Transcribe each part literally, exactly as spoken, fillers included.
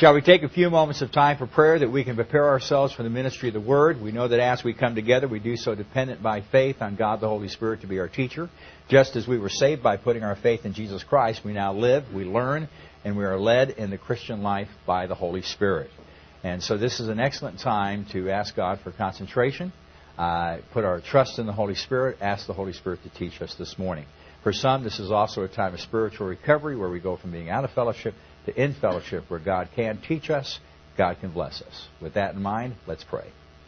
Shall we take a few moments of time for prayer that we can prepare ourselves for the ministry of the Word? We know that as we come together, we do so dependent by faith on God the Holy Spirit to be our teacher. Just as we were saved by putting our faith in Jesus Christ, we now live, we learn, and we are led in the Christian life by the Holy Spirit. And so this is an excellent time to ask God for concentration, uh, put our trust in the Holy Spirit, ask the Holy Spirit to teach us this morning. For some, this is also a time of spiritual recovery where we go from being out of fellowship to in fellowship, where God can teach us, God can bless us. With that in mind, let's pray.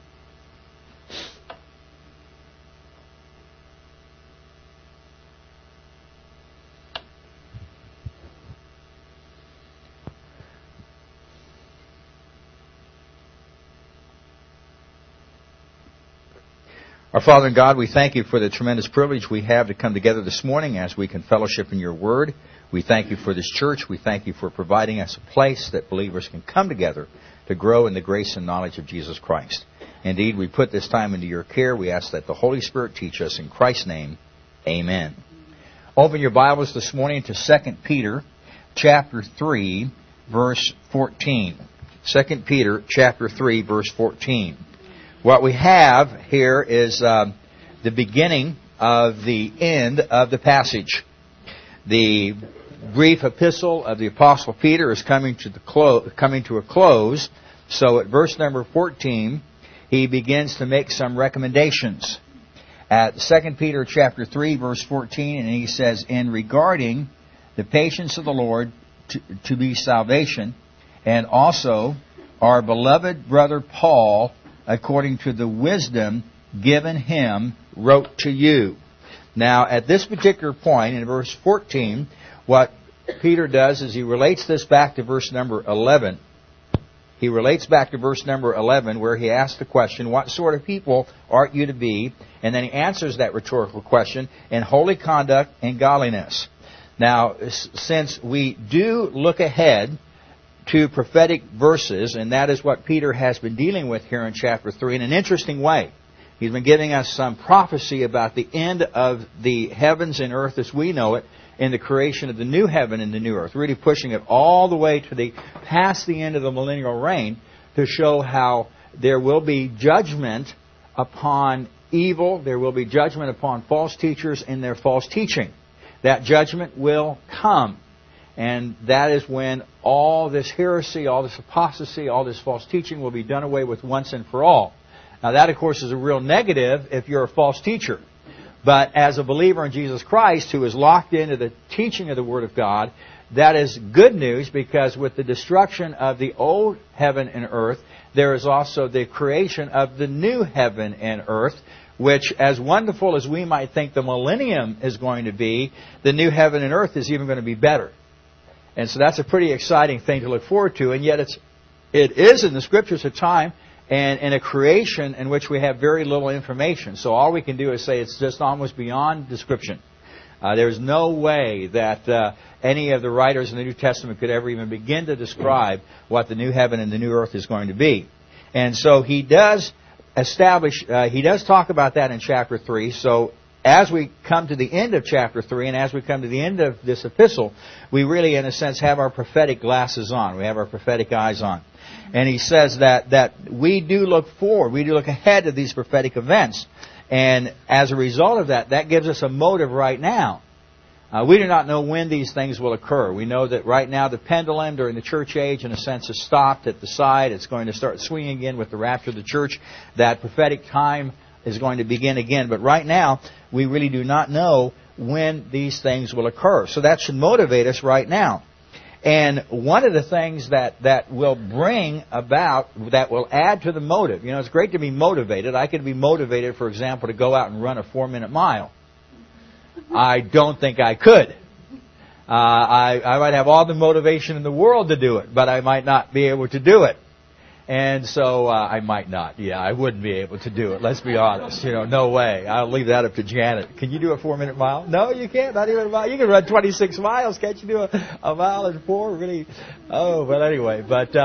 Our Father and God, we thank you for the tremendous privilege we have to come together this morning as we can fellowship in your Word. We thank you for this church. We thank you for providing us a place that believers can come together to grow in the grace and knowledge of Jesus Christ. Indeed, we put this time into your care. We ask that the Holy Spirit teach us. In Christ's name, amen. Open your Bibles this morning to Second Peter chapter three, verse fourteen. Second Peter chapter three, verse fourteen. What we have here is uh, the beginning of the end of the passage. The brief epistle of the Apostle Peter is coming to the clo- coming to a close. So at verse number fourteen, he begins to make some recommendations. At Second Peter chapter three, verse fourteen, and he says, "In regarding the patience of the Lord to, to be salvation, and also our beloved brother Paul, according to the wisdom given him, wrote to you." Now, at this particular point, in verse fourteen, what Peter does is he relates this back to verse number eleven. He relates back to verse number eleven, where he asks the question, "What sort of people ought you to be?" And then he answers that rhetorical question, "in holy conduct and godliness." Now, since we do look ahead to prophetic verses, and that is what Peter has been dealing with here in chapter three in an interesting way. He's been giving us some prophecy about the end of the heavens and earth as we know it, in the creation of the new heaven and the new earth, really pushing it all the way to the past the end of the millennial reign to show how there will be judgment upon evil, there will be judgment upon false teachers and their false teaching. That judgment will come. And that is when all this heresy, all this apostasy, all this false teaching will be done away with once and for all. Now that, of course, is a real negative if you're a false teacher. But as a believer in Jesus Christ who is locked into the teaching of the Word of God, that is good news, because with the destruction of the old heaven and earth, there is also the creation of the new heaven and earth, which, as wonderful as we might think the millennium is going to be, the new heaven and earth is even going to be better. And so that's a pretty exciting thing to look forward to. And yet it's, it is in the Scriptures a time and in a creation in which we have very little information. So all we can do is say it's just almost beyond description. Uh, there's no way that uh, any of the writers in the New Testament could ever even begin to describe what the new heaven and the new earth is going to be. And so he does establish, uh, he does talk about that in chapter three. So as we come to the end of chapter three and as we come to the end of this epistle, we really, in a sense, have our prophetic glasses on. We have our prophetic eyes on. And he says that, that we do look forward, we do look ahead to these prophetic events. And as a result of that, that gives us a motive right now. Uh, we do not know when these things will occur. We know that right now the pendulum during the church age, in a sense, has stopped at the side. It's going to start swinging again with the rapture of the church. That prophetic time is going to begin again. But right now, we really do not know when these things will occur. So that should motivate us right now. And one of the things that, that will bring about, that will add to the motive, you know, it's great to be motivated. I could be motivated, for example, to go out and run a four-minute mile. I don't think I could. Uh, I, I might have all the motivation in the world to do it, but I might not be able to do it. And so, uh, I might not. Yeah, I wouldn't be able to do it. Let's be honest. You know, no way. I'll leave that up to Janet. Can you do a four-minute mile? No, you can't. Not even a mile. You can run twenty-six miles. Can't you do a, a mile and four? Really? Oh, but anyway. But, uh,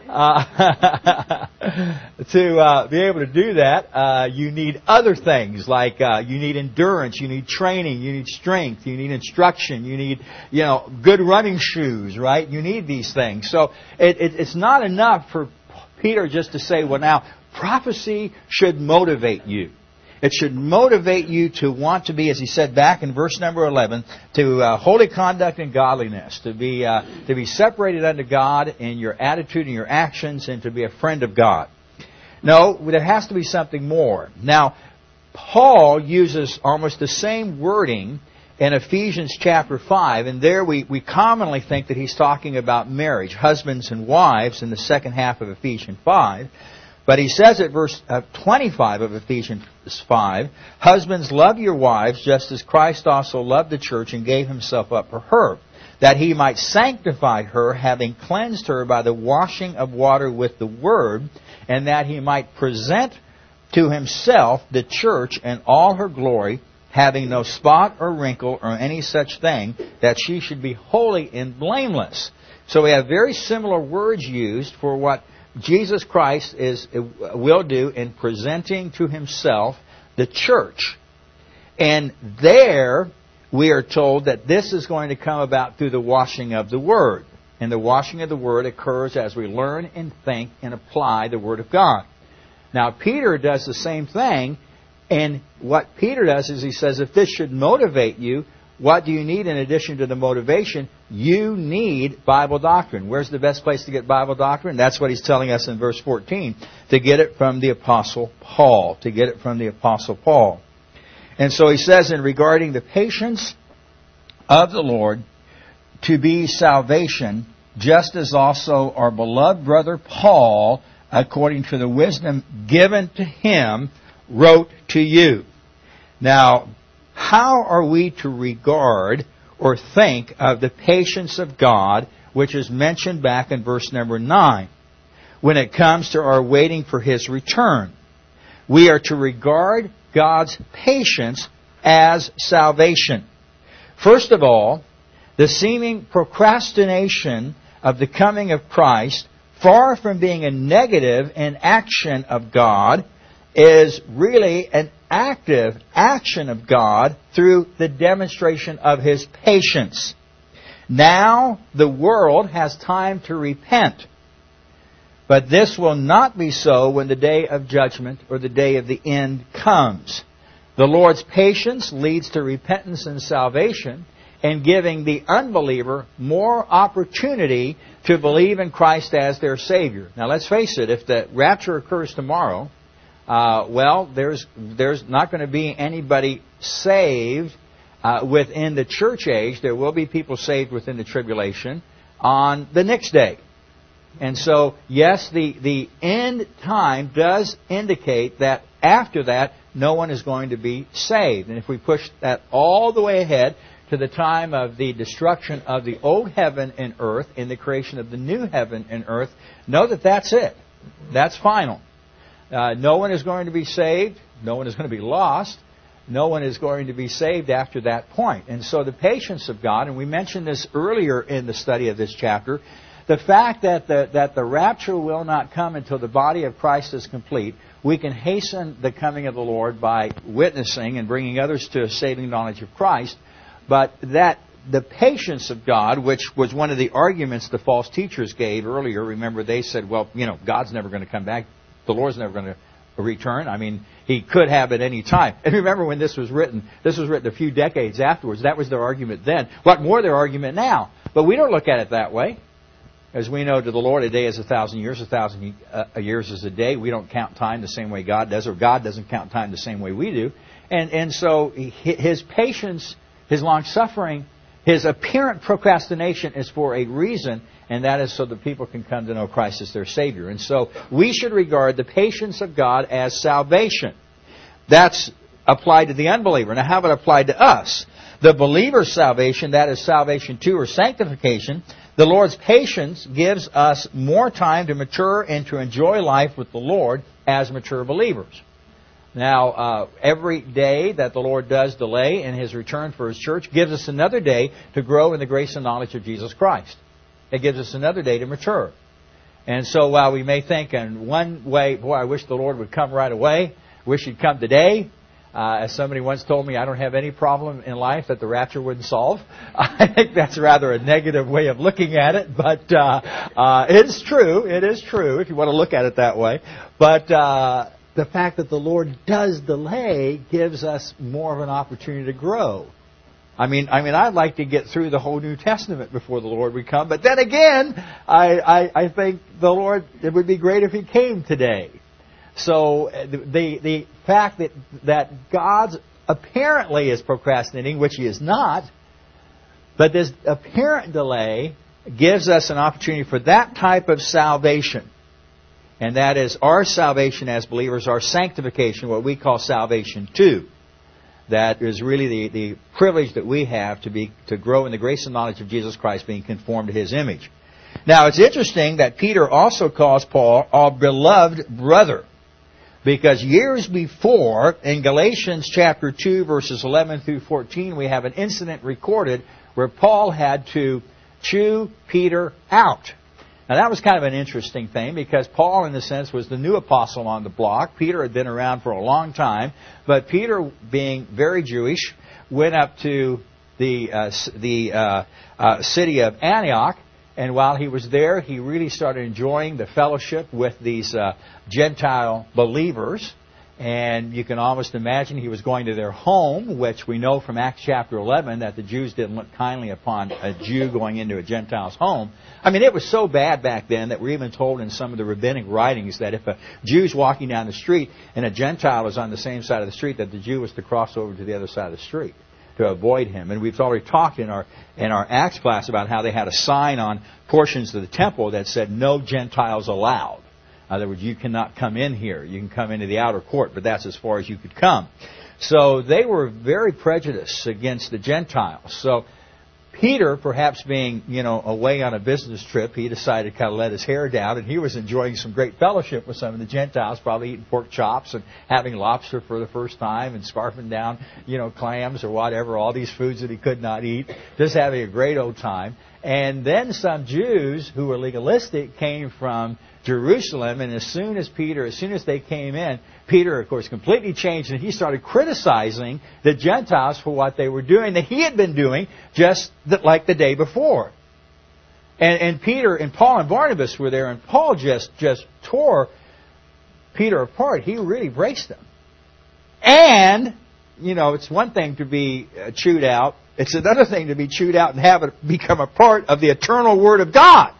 uh, to uh, be able to do that, uh, you need other things like uh, you need endurance, you need training, you need strength, you need instruction, you need you know good running shoes, right? You need these things. So it, it, it's not enough for Peter just to say, well, now prophecy should motivate you. It should motivate you to want to be, as he said back in verse number eleven, to uh, holy conduct and godliness, to be uh, to be separated unto God in your attitude and your actions, and to be a friend of God. No, there has to be something more. Now, Paul uses almost the same wording in Ephesians chapter five, and there we, we commonly think that he's talking about marriage, husbands and wives, in the second half of Ephesians five. But he says at verse twenty-five of Ephesians five, husbands, love your wives, just as Christ also loved the church and gave himself up for her, that he might sanctify her, having cleansed her by the washing of water with the word, and that he might present to himself the church in all her glory, having no spot or wrinkle or any such thing, that she should be holy and blameless. So we have very similar words used for what Jesus Christ is will do in presenting to himself the church. And there we are told that this is going to come about through the washing of the Word. And the washing of the Word occurs as we learn and think and apply the Word of God. Now Peter does the same thing, and what Peter does is he says, if this should motivate you, what do you need in addition to the motivation? You need Bible doctrine. Where's the best place to get Bible doctrine? That's what he's telling us in verse fourteen. To get it from the Apostle Paul. To get it from the Apostle Paul. And so he says, in regarding the patience of the Lord, to be salvation, just as also our beloved brother Paul, according to the wisdom given to him, wrote to you. Now, how are we to regard or think of the patience of God, which is mentioned back in verse number nine, when it comes to our waiting for His return? We are to regard God's patience as salvation. First of all, the seeming procrastination of the coming of Christ, far from being a negative in action of God, is really an active action of God through the demonstration of His patience. Now the world has time to repent. But this will not be so when the day of judgment or the day of the end comes. The Lord's patience leads to repentance and salvation, and giving the unbeliever more opportunity to believe in Christ as their Savior. Now let's face it, if the rapture occurs tomorrow, Uh, well, there's there's not going to be anybody saved uh, within the church age. There will be people saved within the tribulation on the next day. And so, yes, the, the end time does indicate that after that, no one is going to be saved. And if we push that all the way ahead to the time of the destruction of the old heaven and earth and the creation of the new heaven and earth, know that that's it. That's final. Uh, no one is going to be saved. No one is going to be lost. No one is going to be saved after that point. And so the patience of God, and we mentioned this earlier in the study of this chapter, the fact that the, that the rapture will not come until the body of Christ is complete, we can hasten the coming of the Lord by witnessing and bringing others to a saving knowledge of Christ. But that the patience of God, which was one of the arguments the false teachers gave earlier, remember they said, well, you know, God's never going to come back. The Lord's never going to return. I mean, He could have at any time. And remember when this was written, this was written a few decades afterwards. That was their argument then. What more their argument now? But we don't look at it that way. As we know, to the Lord, a day is a thousand years, a thousand uh, years is a day. We don't count time the same way God does, or God doesn't count time the same way we do. And, and so His patience, His long-suffering, His apparent procrastination is for a reason, and that is so that people can come to know Christ as their Savior. And so we should regard the patience of God as salvation. That's applied to the unbeliever. Now, how about applied to us? The believer's salvation, that is salvation too, or sanctification. The Lord's patience gives us more time to mature and to enjoy life with the Lord as mature believers. Now, uh, every day that the Lord does delay in His return for His church gives us another day to grow in the grace and knowledge of Jesus Christ. It gives us another day to mature. And so while we may think in one way, boy, I wish the Lord would come right away, wish He'd come today, uh, as somebody once told me, I don't have any problem in life that the rapture wouldn't solve. I think that's rather a negative way of looking at it, but uh, uh, it's true. It is true if you want to look at it that way. But uh, the fact that the Lord does delay gives us more of an opportunity to grow. I mean, I mean, I'd like to get through the whole New Testament before the Lord would come. But then again, I, I, I think the Lord, it would be great if He came today. So the the fact that that God apparently is procrastinating, which He is not, but this apparent delay gives us an opportunity for that type of salvation. And that is our salvation as believers, our sanctification, what we call salvation too. That is really the, the privilege that we have to be to grow in the grace and knowledge of Jesus Christ, being conformed to His image. Now, it's interesting that Peter also calls Paul our beloved brother. Because years before, in Galatians chapter two, verses eleven through fourteen, we have an incident recorded where Paul had to chew Peter out. Now, that was kind of an interesting thing because Paul, in a sense, was the new apostle on the block. Peter had been around for a long time. But Peter, being very Jewish, went up to the, uh, the uh, uh, city of Antioch. And while he was there, he really started enjoying the fellowship with these uh, Gentile believers. And you can almost imagine he was going to their home, which we know from Acts chapter eleven that the Jews didn't look kindly upon a Jew going into a Gentile's home. I mean, it was so bad back then that we're even told in some of the rabbinic writings that if a Jew's walking down the street and a Gentile was on the same side of the street, that the Jew was to cross over to the other side of the street to avoid him. And we've already talked in our in our Acts class about how they had a sign on portions of the temple that said, "No Gentiles allowed." In other words, you cannot come in here. You can come into the outer court, but that's as far as you could come. So they were very prejudiced against the Gentiles. So Peter, perhaps being, you know, away on a business trip, he decided to kind of let his hair down, and he was enjoying some great fellowship with some of the Gentiles, probably eating pork chops and having lobster for the first time and scarfing down, you know, clams or whatever, all these foods that he could not eat, just having a great old time. And then some Jews who were legalistic came from Jerusalem, and as soon as Peter, as soon as they came in, Peter, of course, completely changed, and he started criticizing the Gentiles for what they were doing, that he had been doing just like the day before. And, and Peter and Paul and Barnabas were there, and Paul just, just tore Peter apart. He really braced him. And, you know, it's one thing to be chewed out. It's another thing to be chewed out and have it become a part of the eternal Word of God.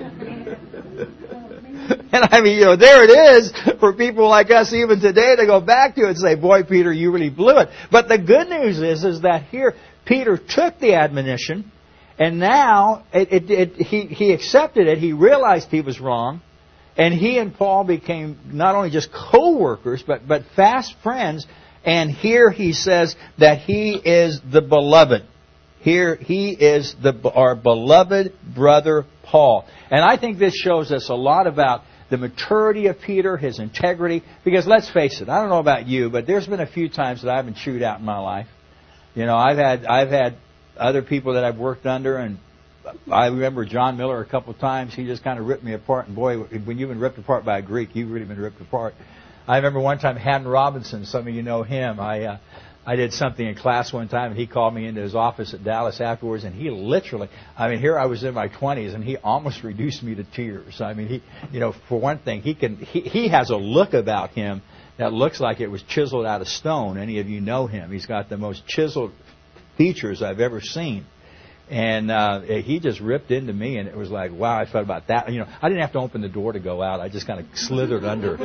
And I mean, you know, there it is for people like us even today to go back to it and say, boy, Peter, you really blew it. But the good news is, is that here Peter took the admonition, and now it, it, it, he, he accepted it. He realized he was wrong. And he and Paul became not only just co-workers, but, but fast friends. And here he says that he is the beloved. Here he is the our beloved brother Paul. And I think this shows us a lot about the maturity of Peter, his integrity. Because let's face it, I don't know about you, but there's been a few times that I've been chewed out in my life. You know, I've had I've had other people that I've worked under, and I remember John Miller a couple of times. He just kind of ripped me apart. And boy, when you've been ripped apart by a Greek, you've really been ripped apart. I remember one time Haddon Robinson, some of you know him. I uh, I did something in class one time, and he called me into his office at Dallas afterwards, and he literally, I mean, here I was in my twenties, and he almost reduced me to tears. I mean, he, you know, for one thing, he can he, he has a look about him that looks like it was chiseled out of stone. Any of you know him. He's got the most chiseled features I've ever seen. And uh, he just ripped into me, and it was like, wow, I felt about that. You know, I didn't have to open the door to go out. I just kind of slithered under.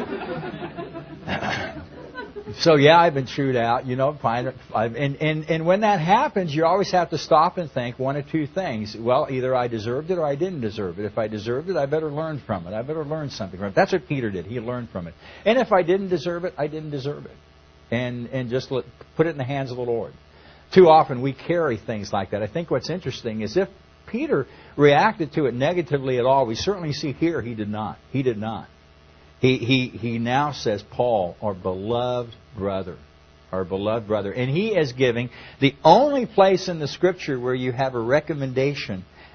So, yeah, I've been chewed out, you know. And, and, and when that happens, you always have to stop and think one of two things. Well, either I deserved it or I didn't deserve it. If I deserved it, I better learn from it. I better learn something from it. That's what Peter did. He learned from it. And if I didn't deserve it, I didn't deserve it. And, and just let, put it in the hands of the Lord. Too often we carry things like that. I think what's interesting is if Peter reacted to it negatively at all, we certainly see here he did not. He did not. He he he now says, Paul, our beloved brother, our beloved brother. And he is giving the only place in the Scripture where you have a recommendation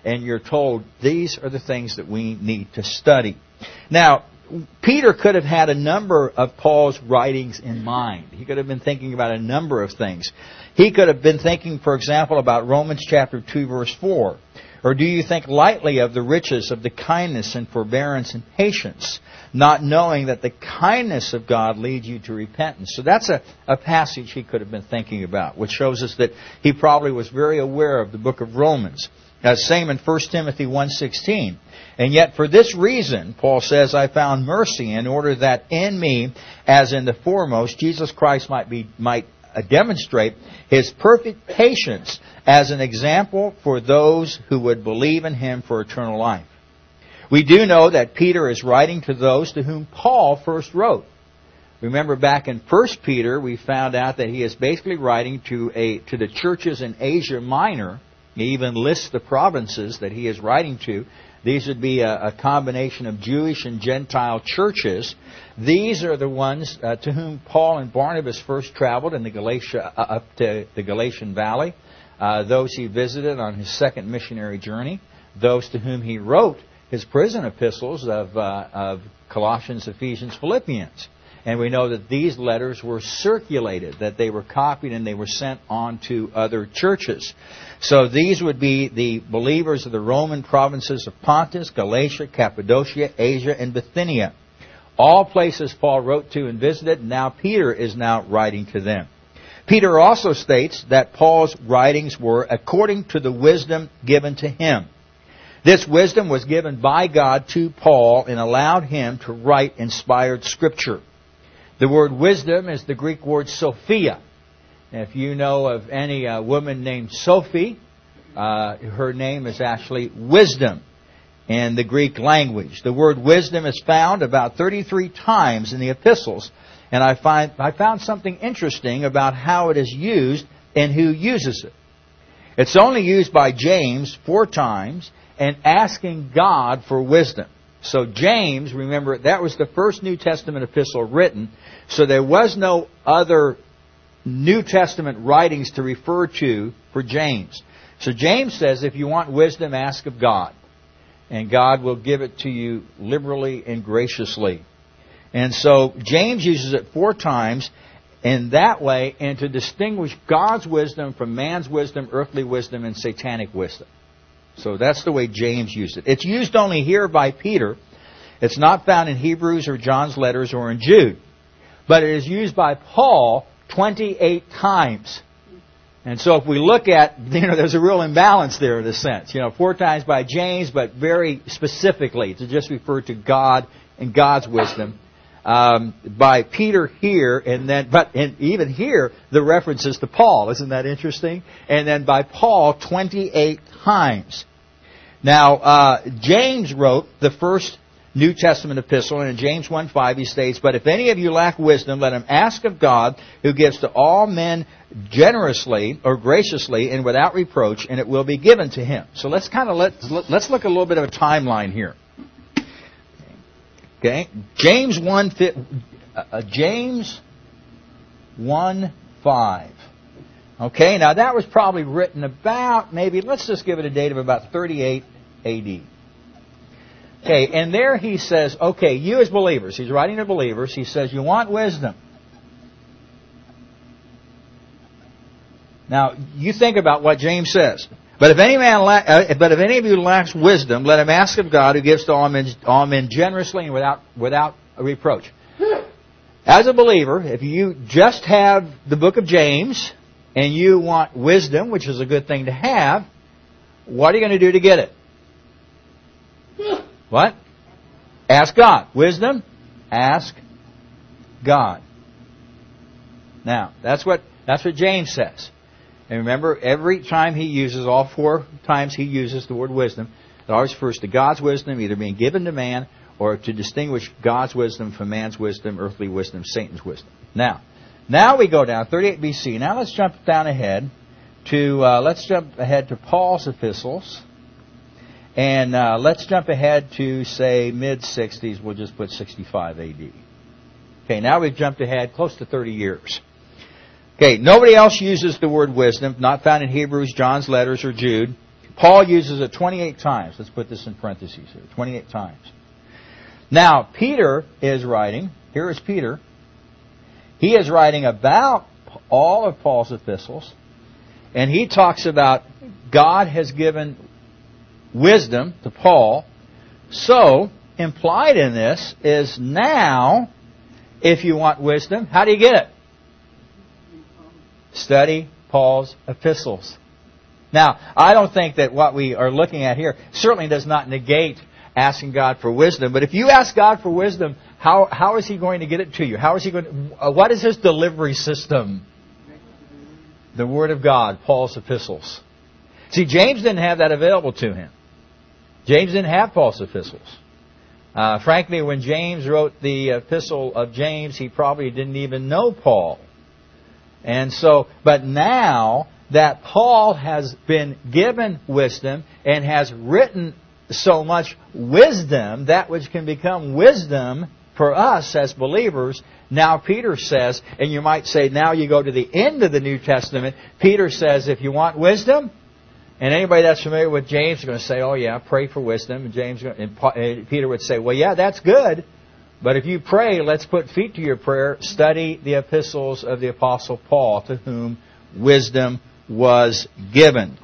and you're told these are the things that we need to study. Now, Peter could have had a number of Paul's writings in mind. He could have been thinking about a number of things. He could have been thinking, for example, about Romans chapter two, verse four. Or do you think lightly of the riches of the kindness and forbearance and patience, not knowing that the kindness of God leads you to repentance? So that's a, a passage he could have been thinking about, which shows us that he probably was very aware of the book of Romans. Uh, same in First Timothy one sixteen. And yet for this reason, Paul says, I found mercy in order that in me, as in the foremost, Jesus Christ might be might uh, demonstrate His perfect patience as an example for those who would believe in Him for eternal life. We do know that Peter is writing to those to whom Paul first wrote. Remember back in First Peter, we found out that he is basically writing to a to the churches in Asia Minor. He even lists the provinces that he is writing to. These would be a, a combination of Jewish and Gentile churches. These are the ones uh, to whom Paul and Barnabas first traveled in the Galatia, uh, up to the Galatian Valley. Uh, those he visited on his second missionary journey. Those to whom he wrote his prison epistles of, uh, of Colossians, Ephesians, Philippians. And we know that these letters were circulated, that they were copied and they were sent on to other churches. So these would be the believers of the Roman provinces of Pontus, Galatia, Cappadocia, Asia, and Bithynia. All places Paul wrote to and visited, and now Peter is now writing to them. Peter also states that Paul's writings were according to the wisdom given to him. This wisdom was given by God to Paul and allowed him to write inspired Scripture. The word wisdom is the Greek word Sophia. If you know of any uh, woman named Sophie, uh, her name is actually wisdom in the Greek language. The word wisdom is found about thirty-three times in the epistles, and I find I found something interesting about how it is used and who uses it. It's only used by James four times and asking God for wisdom. So James, remember, that was the first New Testament epistle written, so there was no other New Testament writings to refer to for James. So James says, if you want wisdom, ask of God. And God will give it to you liberally and graciously. And so James uses it four times in that way, and to distinguish God's wisdom from man's wisdom, earthly wisdom, and satanic wisdom. So that's the way James used it. It's used only here by Peter. It's not found in Hebrews or John's letters or in Jude. But it is used by Paul twenty-eight times. And so if we look at, you know, there's a real imbalance there in a sense. You know, four times by James, but very specifically to just refer to God and God's wisdom. Um, by Peter here, and then, but and even here, the references to Paul. Isn't that interesting? And then by Paul, twenty-eight times. Now, uh, James wrote the first New Testament epistle, and in James one five he states, but if any of you lack wisdom, let him ask of God, who gives to all men generously or graciously and without reproach, and it will be given to him. So let's kind of let, let's look at a little bit of a timeline here. Okay, James one, uh, James one five. Okay, now that was probably written about maybe, let's just give it a date of about thirty-eight A D. Okay, and there he says, okay, you as believers, he's writing to believers, he says, you want wisdom. Now, you think about what James says. But if any man, la- uh, but if any of you lacks wisdom, let him ask of God, who gives to all men, all men generously and without without a reproach. As a believer, if you just have the book of James and you want wisdom, which is a good thing to have, what are you going to do to get it? What? Ask God. Wisdom? Ask God. Now, that's what that's what James says. And remember, every time he uses, all four times he uses the word wisdom, it always refers to God's wisdom either being given to man or to distinguish God's wisdom from man's wisdom, earthly wisdom, Satan's wisdom. Now, now we go down, thirty-eight B C. Now let's jump down ahead to, uh, let's jump ahead to Paul's epistles. And uh, let's jump ahead to, say, mid-sixties. We'll just put sixty-five A D. Okay, now we've jumped ahead close to thirty years. Okay, nobody else uses the word wisdom, not found in Hebrews, John's letters, or Jude. Paul uses it twenty-eight times. Let's put this in parentheses here. twenty-eight times. Now, Peter is writing. Here is Peter. He is writing about all of Paul's epistles. And he talks about God has given wisdom to Paul. So, implied in this is now, if you want wisdom, how do you get it? Study Paul's epistles. Now, I don't think that what we are looking at here certainly does not negate asking God for wisdom. But if you ask God for wisdom, how how is He going to get it to you? How is He going to, uh, what is His delivery system? The Word of God, Paul's epistles. See, James didn't have that available to him. James didn't have Paul's epistles. Uh, frankly, when James wrote the epistle of James, he probably didn't even know Paul. And so, but now that Paul has been given wisdom and has written so much wisdom, that which can become wisdom for us as believers, now Peter says, and you might say now you go to the end of the New Testament, Peter says if you want wisdom, and anybody that's familiar with James is going to say, oh yeah, pray for wisdom. And James and Peter would say, well yeah, that's good. But if you pray, let's put feet to your prayer. Study the epistles of the Apostle Paul, to whom wisdom was given.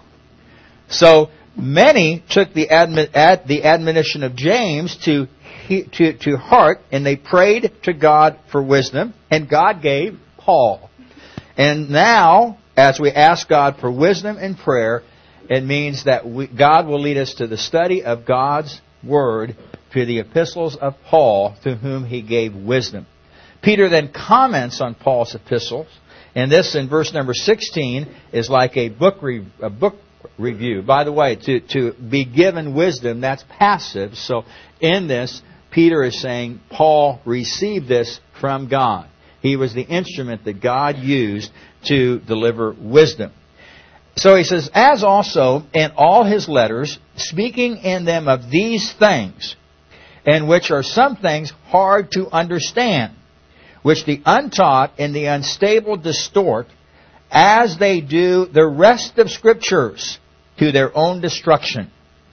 So many took the, admi- ad- the admonition of James to, to, to heart, and they prayed to God for wisdom, and God gave Paul. And now, as we ask God for wisdom in prayer, it means that we, God will lead us to the study of God's Word, to the epistles of Paul, to whom He gave wisdom. Peter then comments on Paul's epistles, and this in verse number sixteen is like a book re, a book review. By the way, to, to be given wisdom, that's passive. So in this, Peter is saying Paul received this from God. He was the instrument that God used to deliver wisdom. So he says, as also in all his letters, speaking in them of these things, in which are some things hard to understand, which the untaught and the unstable distort, as they do the rest of Scriptures, to their own destruction.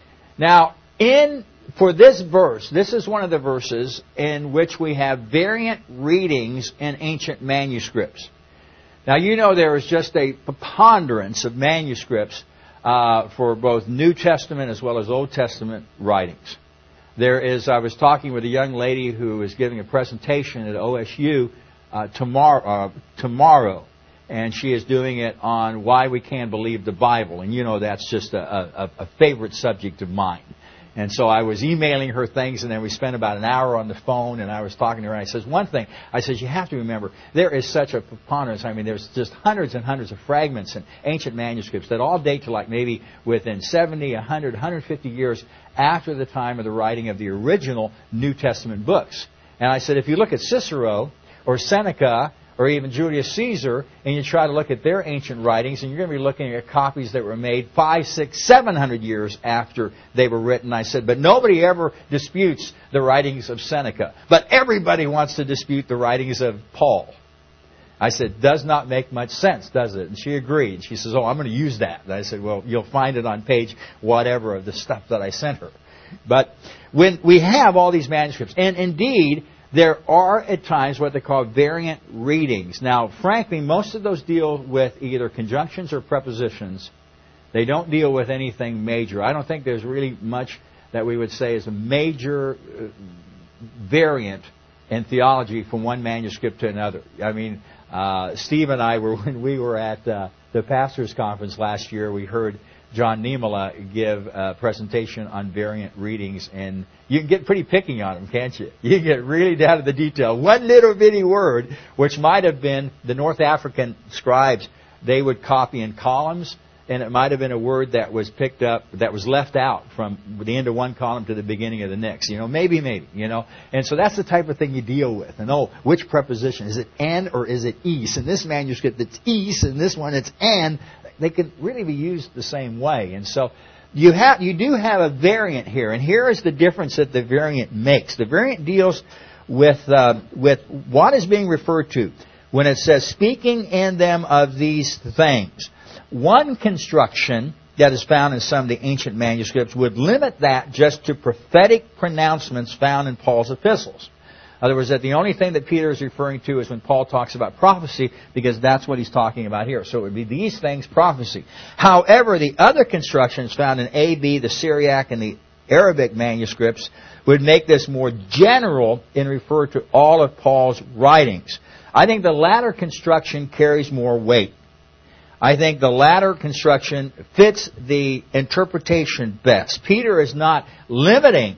Now, in for this verse, this is one of the verses in which we have variant readings in ancient manuscripts. Now, you know there is just a preponderance of manuscripts uh, for both New Testament as well as Old Testament writings. There is, I was talking with a young lady who is giving a presentation at O S U uh, tomorrow, uh, tomorrow, and she is doing it on why we can't believe the Bible. And you know that's just a, a, a favorite subject of mine. And so I was emailing her things, and then we spent about an hour on the phone, and I was talking to her, and I says, one thing, I says, you have to remember, there is such a preponderance. I mean, there's just hundreds and hundreds of fragments and ancient manuscripts that all date to like maybe within seventy, one hundred, one hundred fifty years after the time of the writing of the original New Testament books. And I said, if you look at Cicero or Seneca or even Julius Caesar, and you try to look at their ancient writings, and you're going to be looking at copies that were made five, six, seven hundred years after they were written. I said, but nobody ever disputes the writings of Seneca. But everybody wants to dispute the writings of Paul. I said, does not make much sense, does it? And she agreed. She says, oh, I'm going to use that. And I said, well, you'll find it on page whatever of the stuff that I sent her. But when we have all these manuscripts, and indeed, there are at times what they call variant readings. Now, frankly, most of those deal with either conjunctions or prepositions. They don't deal with anything major. I don't think there's really much that we would say is a major variant in theology from one manuscript to another. I mean, uh, Steve and I were, when we were at uh, the Pastors' Conference last year, we heard John Niemela give a presentation on variant readings, and you can get pretty picky on them, can't you? You can get really down to the detail. One little bitty word, which might have been the North African scribes, they would copy in columns, and it might have been a word that was picked up, that was left out from the end of one column to the beginning of the next. You know, maybe, maybe, you know. And so that's the type of thing you deal with. And oh, which preposition? Is it "and" or is it "east"? In this manuscript, it's "east," and this one, it's "and." They could really be used the same way. And so you have, you do have a variant here. And here is the difference that the variant makes. The variant deals with, uh, with what is being referred to when it says, speaking in them of these things. One construction that is found in some of the ancient manuscripts would limit that just to prophetic pronouncements found in Paul's epistles. In other words, that the only thing that Peter is referring to is when Paul talks about prophecy, because that's what he's talking about here. So it would be these things, prophecy. However, the other constructions found in A B, the Syriac, and the Arabic manuscripts would make this more general and refer to all of Paul's writings. I think the latter construction carries more weight. I think the latter construction fits the interpretation best. Peter is not limiting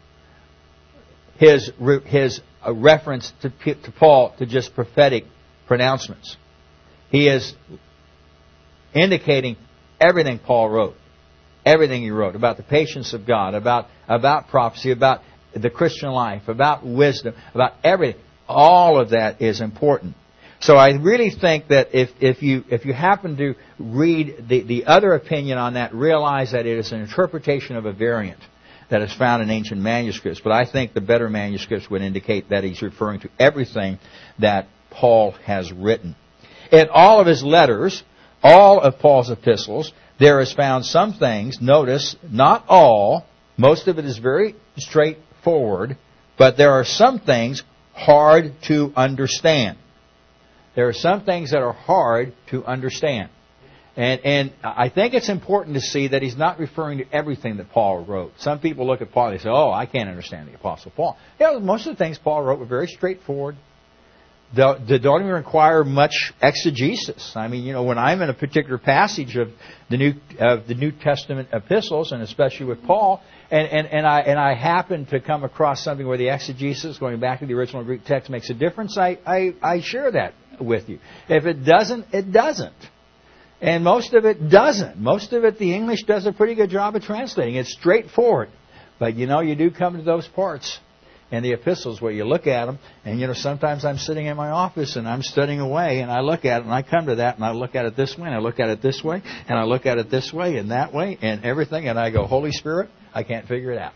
his his reference to, to Paul to just prophetic pronouncements. He is indicating everything Paul wrote. Everything he wrote about the patience of God, about, about prophecy, about the Christian life, about wisdom, about everything. All of that is important. So I really think that if, if you if you happen to read the, the other opinion on that, realize that it is an interpretation of a variant that is found in ancient manuscripts. But I think the better manuscripts would indicate that he's referring to everything that Paul has written. In all of his letters, all of Paul's epistles, there is found some things, notice, not all, most of it is very straightforward, but there are some things hard to understand. There are some things that are hard to understand. And, and I think it's important to see that he's not referring to everything that Paul wrote. Some people look at Paul and they say, oh, I can't understand the Apostle Paul. You know, most of the things Paul wrote were very straightforward. They don't even require much exegesis. I mean, you know, when I'm in a particular passage of the New of the New Testament epistles, and especially with Paul, and, and, and I and I happen to come across something where the exegesis, going back to the original Greek text, makes a difference, I, I, I share that with you. If it doesn't, it doesn't. And most of it doesn't. Most of it, the English does a pretty good job of translating. It's straightforward. But, you know, you do come to those parts in the epistles where you look at them, and, you know, sometimes I'm sitting in my office and I'm studying away, and I look at it, and I come to that, and I look at it this way, and I look at it this way, and I look at it this way and that way, and everything, and I go, Holy Spirit, I can't figure it out.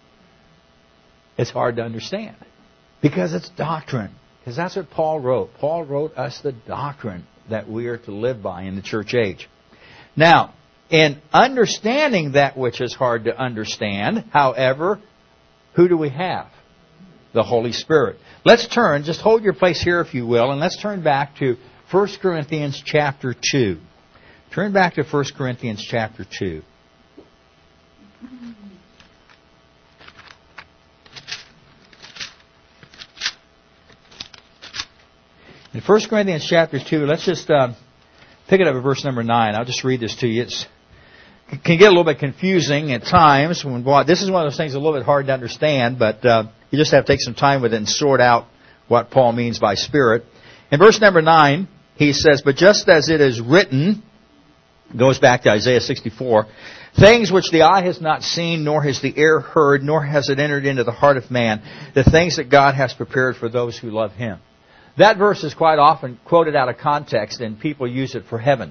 It's hard to understand. Because it's doctrine. Because that's what Paul wrote. Paul wrote us the doctrine that we are to live by in the church age. Now, in understanding that which is hard to understand, however, who do we have? The Holy Spirit. Let's turn, just hold your place here if you will, and let's turn back to First Corinthians chapter two. Turn back to First Corinthians chapter two. In First Corinthians chapter two, let's just uh, pick it up at verse number nine. I'll just read this to you. It's, it can get a little bit confusing at times. When, well, this is one of those things a little bit hard to understand, but uh, you just have to take some time with it and sort out what Paul means by Spirit. In verse number nine, he says, but just as it is written, goes back to Isaiah sixty-four, things which the eye has not seen, nor has the ear heard, nor has it entered into the heart of man, the things that God has prepared for those who love Him. That verse is quite often quoted out of context, and people use it for heaven.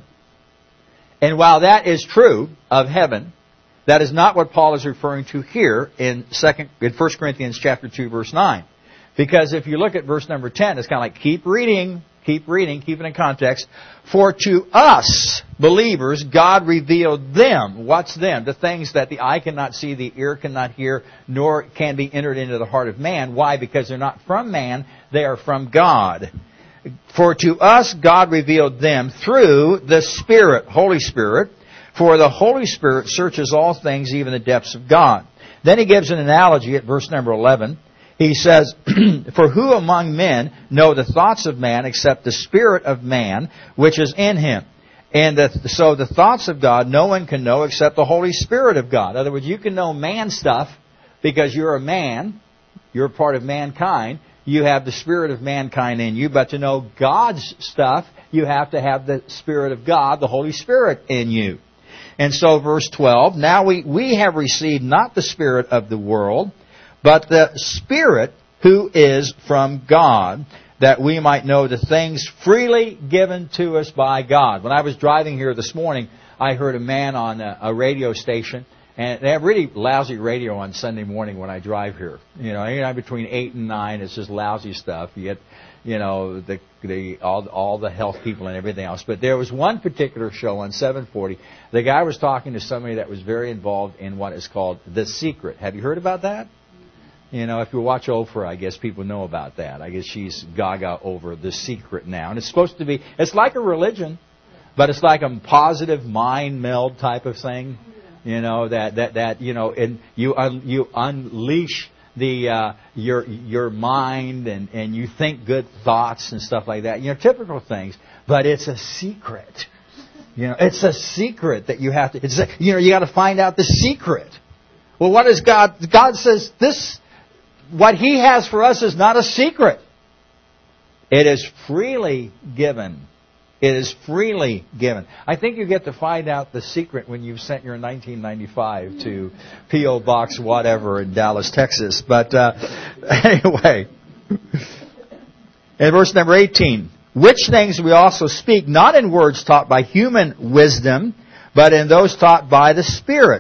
And while that is true of heaven, that is not what Paul is referring to here in second in First Corinthians chapter two, verse nine. Because if you look at verse number ten, it's kind of like, keep reading, keep reading, keep it in context. For to us, believers, God revealed them. What's them? The things that the eye cannot see, the ear cannot hear, nor can be entered into the heart of man. Why? Because they're not from man, they are from God. For to us, God revealed them through the Spirit, Holy Spirit. For the Holy Spirit searches all things, even the depths of God. Then he gives an analogy at verse number eleven. He says, for who among men know the thoughts of man except the spirit of man which is in him? And the, so the thoughts of God no one can know except the Holy Spirit of God. In other words, you can know man stuff because you're a man. You're a part of mankind. You have the spirit of mankind in you. But to know God's stuff, you have to have the Spirit of God, the Holy Spirit, in you. And so verse twelve, now we, we have received not the spirit of the world, but the Spirit who is from God, that we might know the things freely given to us by God. When I was driving here this morning, I heard a man on a, a radio station, And they have really lousy radio on Sunday morning when I drive here. You know, anytime between eight and nine, it's just lousy stuff. You get, you know, the the all all the health people and everything else. But there was one particular show on seven forty. The guy was talking to somebody that was very involved in what is called The Secret. Have you heard about that? You know, if you watch Oprah, I guess people know about that. I guess she's gaga over The Secret now. And it's supposed to be, it's like a religion, but it's like a positive mind meld type of thing. You know, that, that, that, you know, and you, un, you unleash the, uh, your, your mind and, and you think good thoughts and stuff like that. You know, typical things. But it's a secret. You know, it's a secret that you have to, it's a, you know, you got to find out the secret. Well, what is God? God says this, what He has for us is not a secret. It is freely given. It is freely given. I think you get to find out the secret when you've sent your nineteen ninety-five to P O Box whatever in Dallas, Texas. But uh, anyway, in verse number eighteen, which things we also speak, not in words taught by human wisdom, but in those taught by the Spirit,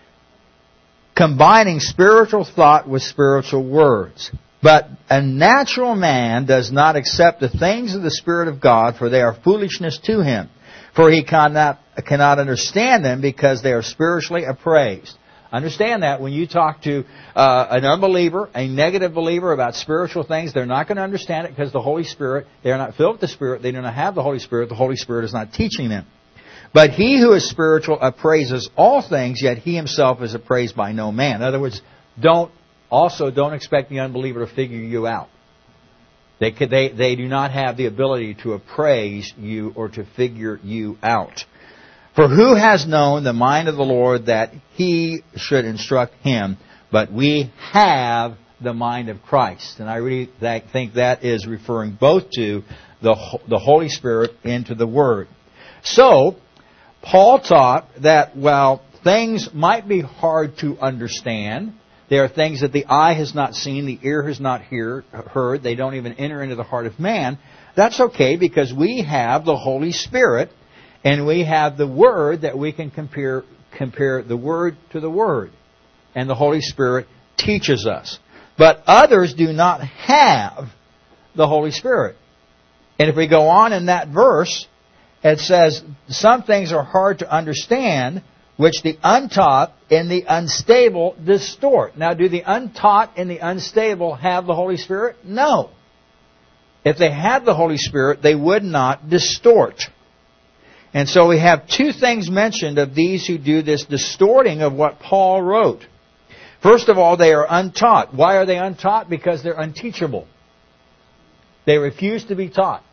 combining spiritual thought with spiritual words. But a natural man does not accept the things of the Spirit of God, for they are foolishness to him. For he cannot, cannot understand them because they are spiritually appraised. Understand that when you talk to uh, an unbeliever, a negative believer about spiritual things, they're not going to understand it because the Holy Spirit, they are not filled with the Spirit, they do not have the Holy Spirit, the Holy Spirit is not teaching them. But he who is spiritual appraises all things, yet he himself is appraised by no man. In other words, don't Also, don't expect the unbeliever to figure you out. They, could, they, they do not have the ability to appraise you or to figure you out. For who has known the mind of the Lord that He should instruct him? But we have the mind of Christ. And I really think that is referring both to the, the Holy Spirit and to the Word. So, Paul taught that while things might be hard to understand, there are things that the eye has not seen, the ear has not hear, heard, they don't even enter into the heart of man. That's okay because we have the Holy Spirit and we have the Word that we can compare, compare the Word to the Word. And the Holy Spirit teaches us. But others do not have the Holy Spirit. And if we go on in that verse, it says, some things are hard to understand, which the untaught and the unstable distort. Now, do the untaught and the unstable have the Holy Spirit? No. If they had the Holy Spirit, they would not distort. And so we have two things mentioned of these who do this distorting of what Paul wrote. First of all, they are untaught. Why are they untaught? Because they're unteachable. They refuse to be taught.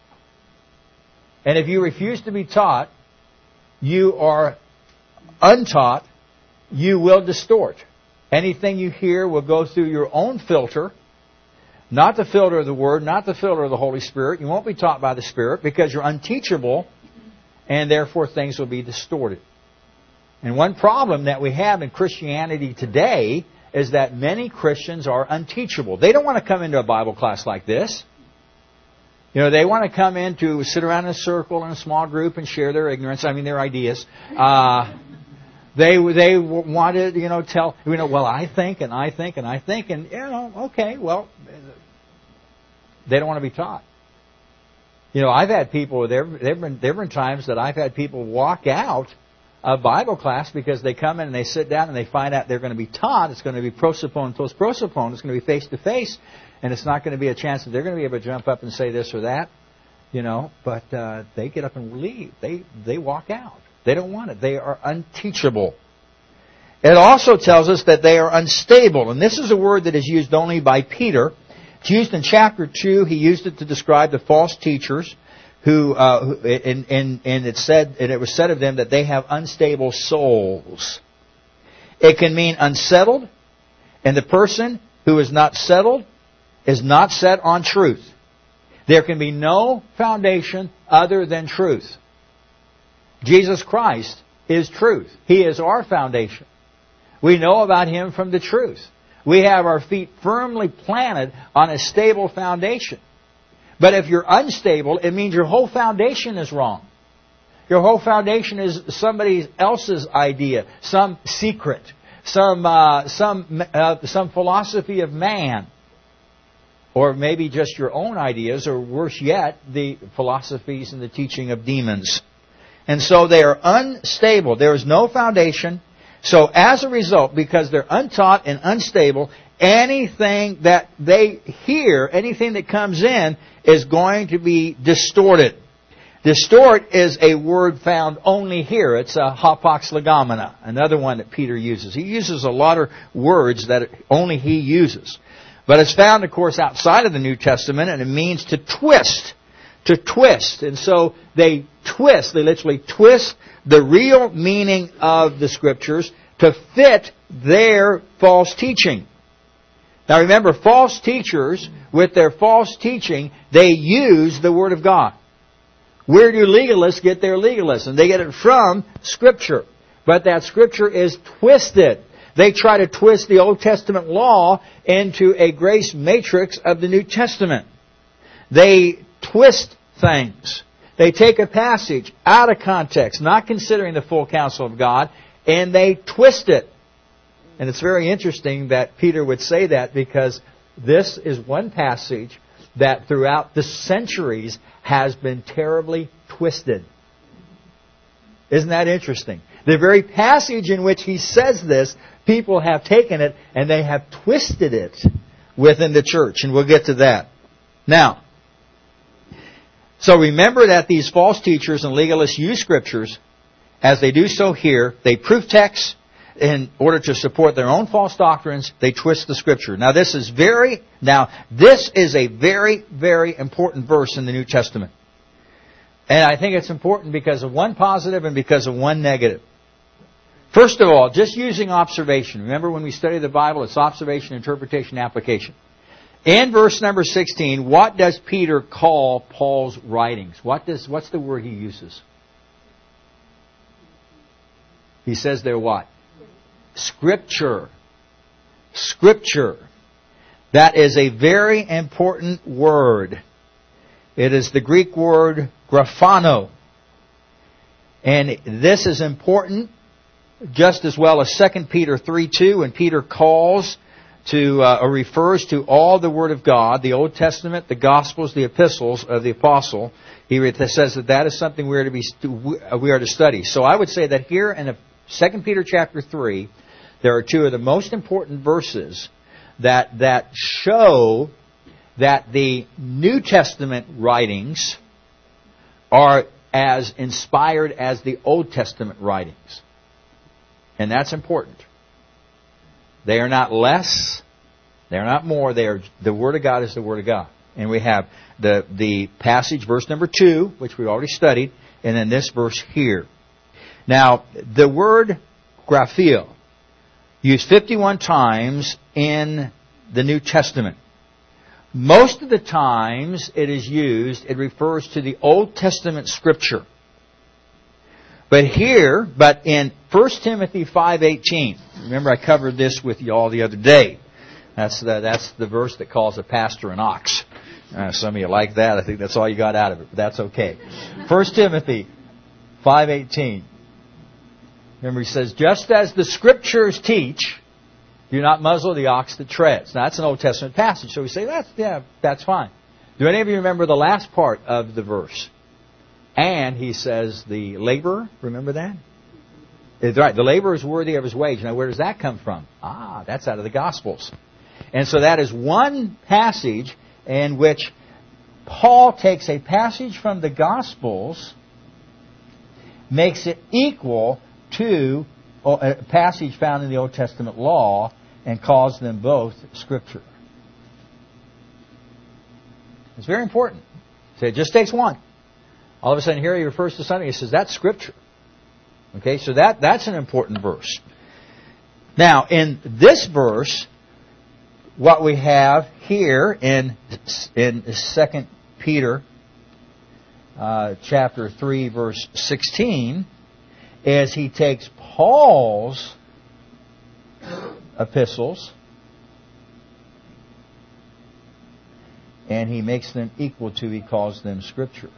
And if you refuse to be taught, you are untaught, you will distort. Anything you hear will go through your own filter, not the filter of the Word, not the filter of the Holy Spirit. You won't be taught by the Spirit because you're unteachable, and therefore things will be distorted. And one problem that we have in Christianity today is that many Christians are unteachable. They don't want to come into a Bible class like this. You know, they want to come in to sit around in a circle in a small group and share their ignorance, I mean their ideas. Uh, They they wanted, you know, tell, you know, well, I think and I think and I think and, you know, okay, well, they don't want to be taught. You know, I've had people, there have been, there have been times that I've had people walk out of Bible class because they come in and they sit down and they find out they're going to be taught. It's going to be prosopon, post prosopon. It's going to be face to face, and it's not going to be a chance that they're going to be able to jump up and say this or that, you know. But uh, they get up and leave. They they walk out. They don't want it. They are unteachable. It also tells us that they are unstable. And this is a word that is used only by Peter. It's used in chapter two. He used it to describe the false teachers who, uh, who and, and, and it said, and it was said of them that they have unstable souls. It can mean unsettled, and the person who is not settled is not set on truth. There can be no foundation other than truth. Jesus Christ is truth. He is our foundation. We know about Him from the truth. We have our feet firmly planted on a stable foundation. But if you're unstable, it means your whole foundation is wrong. Your whole foundation is somebody else's idea, some secret. some uh, some uh, some philosophy of man, or maybe just your own ideas, or worse yet, the philosophies and the teaching of demons. And so they are unstable. There is no foundation. So as a result, because they're untaught and unstable, anything that they hear, anything that comes in, is going to be distorted. Distort is a word found only here. It's a hapax legomena, another one that Peter uses. He uses a lot of words that only he uses. But it's found, of course, outside of the New Testament, and it means to twist. To twist. And so they twist, they literally twist the real meaning of the Scriptures to fit their false teaching. Now remember, false teachers, with their false teaching, they use the Word of God. Where do legalists get their legalism? They get it from Scripture. But that Scripture is twisted. They try to twist the Old Testament law into a grace matrix of the New Testament. They twist things. They take a passage out of context, not considering the full counsel of God, and they twist it. And it's very interesting that Peter would say that, because this is one passage that throughout the centuries has been terribly twisted. Isn't that interesting? The very passage in which he says this, people have taken it and they have twisted it within the church. And we'll get to that. Now, so remember that these false teachers and legalists use Scriptures. As they do so here, they proof texts in order to support their own false doctrines. They twist the Scripture. Now this is very, now this is a very, very important verse in the New Testament. And I think it's important because of one positive and because of one negative. First of all, just using observation. Remember when we study the Bible, it's observation, interpretation, application. In verse number sixteen, what does Peter call Paul's writings? What does, what's the word he uses? He says they're what? Scripture. Scripture. That is a very important word. It is the Greek word graphano. And this is important just as well as Second Peter three two, when Peter calls to, uh, or refers to all the Word of God, the Old Testament, the Gospels, the Epistles of the Apostle. He says that that is something we are to be, we are to study. So I would say that here in Second Peter chapter three, there are two of the most important verses that, that show that the New Testament writings are as inspired as the Old Testament writings. And that's important. They are not less. They are not more. They are, the Word of God is the Word of God. And we have the, the passage, verse number two, which we already studied, and then this verse here. Now, the word grapheo, used fifty-one times in the New Testament. Most of the times it is used, it refers to the Old Testament Scripture. But here, but in First Timothy five eighteen, remember I covered this with you all the other day. That's the, that's the verse that calls a pastor an ox. Uh, some of you like that. I think that's all you got out of it, but that's okay. First Timothy five eighteen. Remember, he says, just as the Scriptures teach, do not muzzle the ox that treads. Now, that's an Old Testament passage, so we say, that's, yeah, that's fine. Do any of you remember the last part of the verse? And he says, the laborer, remember that? It's right, the laborer is worthy of his wage. Now, where does that come from? Ah, that's out of the Gospels. And so that is one passage in which Paul takes a passage from the Gospels, makes it equal to a passage found in the Old Testament law, and calls them both Scripture. It's very important. So it just takes one. All of a sudden here he refers to something, he says, that's Scripture. Okay, so that, that's an important verse. Now, in this verse, what we have here in, in Second Peter uh, chapter three, verse sixteen, is he takes Paul's epistles and he makes them equal to, he calls them Scripture.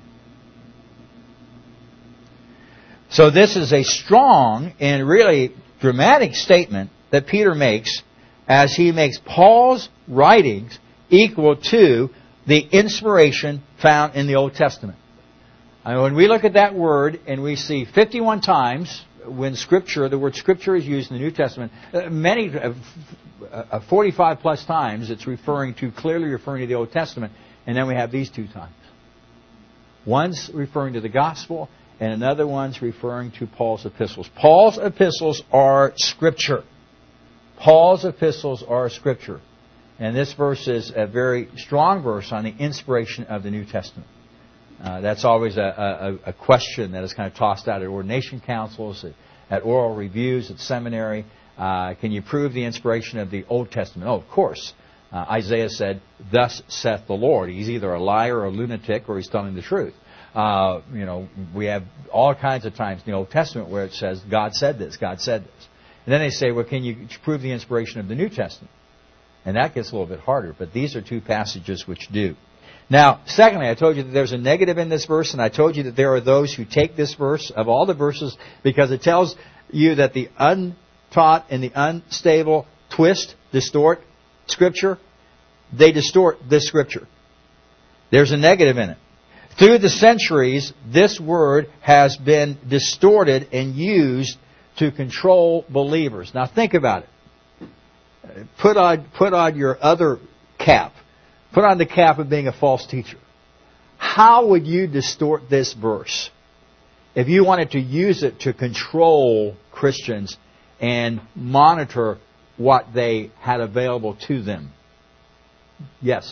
So this is a strong and really dramatic statement that Peter makes as he makes Paul's writings equal to the inspiration found in the Old Testament. I mean, when we look at that word and we see fifty-one times when Scripture, the word Scripture is used in the New Testament, many, uh, forty-five plus times it's referring to, clearly referring to the Old Testament, and then we have these two times. One's referring to the Gospel, and another one's referring to Paul's epistles. Paul's epistles are Scripture. Paul's epistles are Scripture. And this verse is a very strong verse on the inspiration of the New Testament. Uh, that's always a, a, a question that is kind of tossed out at ordination councils, at, at oral reviews, at seminary. Uh, can you prove the inspiration of the Old Testament? Oh, of course. Uh, Isaiah said, "Thus saith the Lord." He's either a liar or a lunatic, or he's telling the truth. Uh, you know, we have all kinds of times in the Old Testament where it says, God said this, God said this. And then they say, well, can you prove the inspiration of the New Testament? And that gets a little bit harder, but these are two passages which do. Now, secondly, I told you that there's a negative in this verse, and I told you that there are those who take this verse, of all the verses, because it tells you that the untaught and the unstable twist, distort Scripture. They distort this Scripture. There's a negative in it. Through the centuries, this word has been distorted and used to control believers. Now think about it. Put on, put on your other cap. Put on the cap of being a false teacher. How would you distort this verse if you wanted to use it to control Christians and monitor what they had available to them? Yes?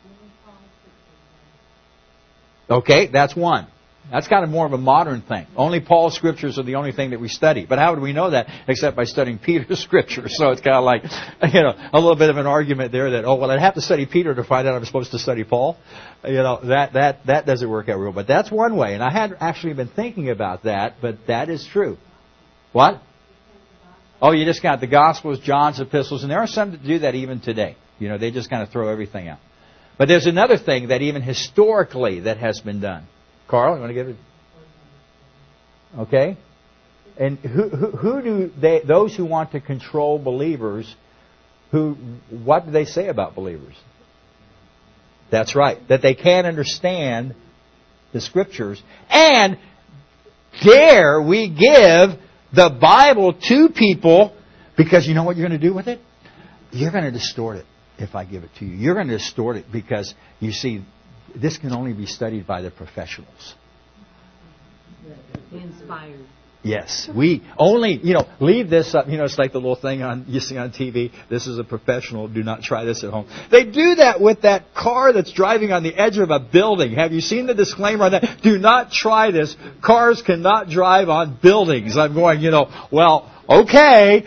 Okay, that's one. That's kind of more of a modern thing. Only Paul's Scriptures are the only thing that we study. But how would we know that except by studying Peter's Scriptures? So it's kind of like, you know, a little bit of an argument there that, oh, well, I'd have to study Peter to find out I'm supposed to study Paul. You know, that, that, that doesn't work out real. But that's one way. And I had actually been thinking about that, but that is true. What? Oh, you just got the Gospels, John's epistles, and there are some that do that even today. You know, they just kind of throw everything out. But there's another thing that even historically that has been done. Carl, you want to give it? Okay. And who, who, who do they, those who want to control believers, who, what do they say about believers? That's right. That they can't understand the Scriptures. And dare we give the Bible to people, because you know what you're going to do with it? You're going to distort it if I give it to you. You're going to distort it because, you see, this can only be studied by the professionals. Inspired. Yes. We only, you know, leave this up. You know, it's like the little thing on you see on T V. This is a professional. Do not try this at home. They do that with that car that's driving on the edge of a building. Have you seen the disclaimer on that? Do not try this. Cars cannot drive on buildings. I'm going, you know, well, okay.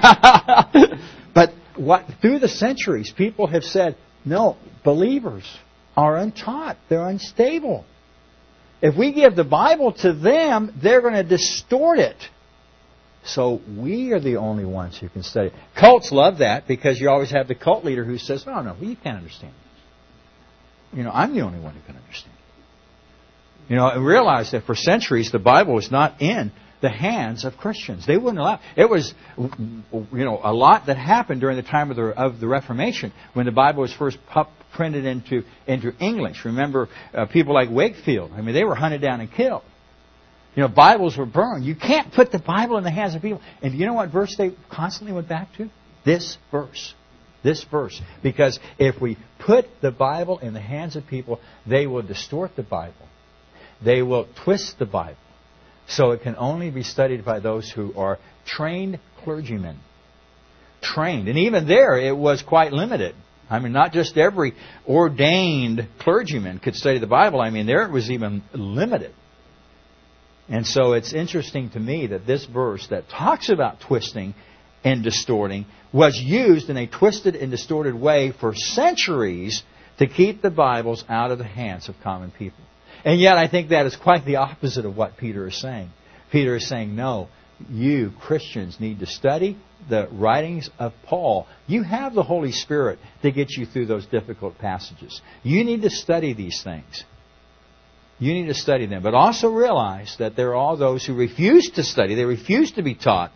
But what through the centuries, people have said, no, believers are untaught. They're unstable. If we give the Bible to them, they're going to distort it. So we are the only ones who can study it. Cults love that because you always have the cult leader who says, no, no, you can't understand this. You know, I'm the only one who can understand it. You know, and realize that for centuries the Bible was not in the hands of Christians. They wouldn't allow. It was, you know, a lot that happened during the time of the of the Reformation when the Bible was first pu- printed into into English. Remember, uh, people like Wakefield. I mean, they were hunted down and killed. You know, Bibles were burned. You can't put the Bible in the hands of people. And you know what verse they constantly went back to? This verse. This verse. Because if we put the Bible in the hands of people, they will distort the Bible. They will twist the Bible. So it can only be studied by those who are trained clergymen. Trained. And even there, it was quite limited. I mean, not just every ordained clergyman could study the Bible. I mean, there it was even limited. And so it's interesting to me that this verse that talks about twisting and distorting was used in a twisted and distorted way for centuries to keep the Bibles out of the hands of common people. And yet I think that is quite the opposite of what Peter is saying. Peter is saying, no, you Christians need to study the writings of Paul. You have the Holy Spirit to get you through those difficult passages. You need to study these things. You need to study them. But also realize that there are all those who refuse to study. They refuse to be taught.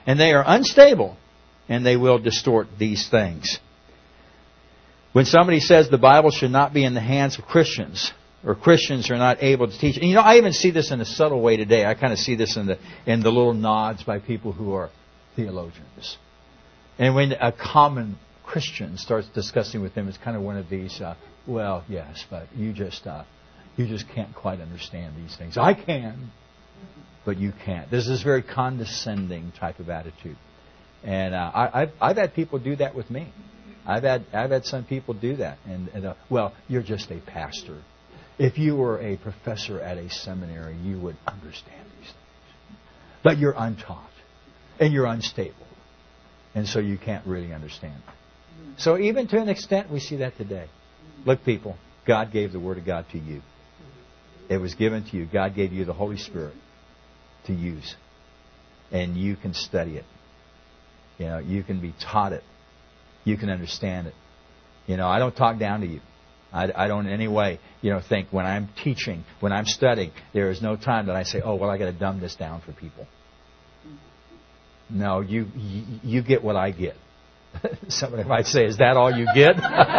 And they are unstable, and they will distort these things. When somebody says the Bible should not be in the hands of Christians, or Christians are not able to teach. And you know, I even see this in a subtle way today. I kind of see this in the in the little nods by people who are theologians. And when a common Christian starts discussing with them, it's kind of one of these, uh, well, yes, but you just uh, you just can't quite understand these things. I can, but you can't. There's this very condescending type of attitude. And uh, I, I've, I've had people do that with me. I've had I've had some people do that. And, and uh, well, you're just a pastor. If you were a professor at a seminary, you would understand these things. But you're untaught. And you're unstable. And so you can't really understand. So even to an extent, we see that today. Look, people, God gave the Word of God to you. It was given to you. God gave you the Holy Spirit to use. And you can study it. You know, you can be taught it. You can understand it. You know, I don't talk down to you. I, I don't in any way, you know, think when I'm teaching, when I'm studying, there is no time that I say, oh, well, I got to dumb this down for people. No, you you, you get what I get. Somebody might say, is that all you get?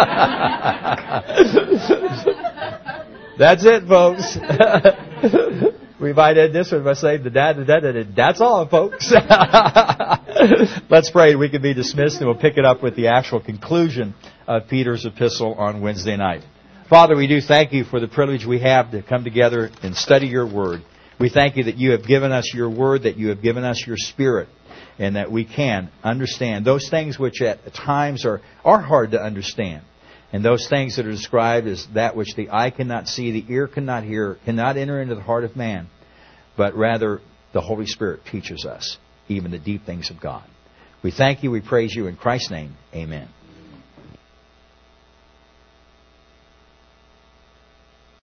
That's it, folks. We might end this one by saying, that's all, folks. Let's pray we can be dismissed, and we'll pick it up with the actual conclusion of Peter's epistle on Wednesday night. Father, we do thank you for the privilege we have to come together and study your Word. We thank you that you have given us your Word, that you have given us your Spirit, and that we can understand those things which at times are, are hard to understand. And those things that are described as that which the eye cannot see, the ear cannot hear, cannot enter into the heart of man, but rather the Holy Spirit teaches us even the deep things of God. We thank you, we praise you in Christ's name. Amen.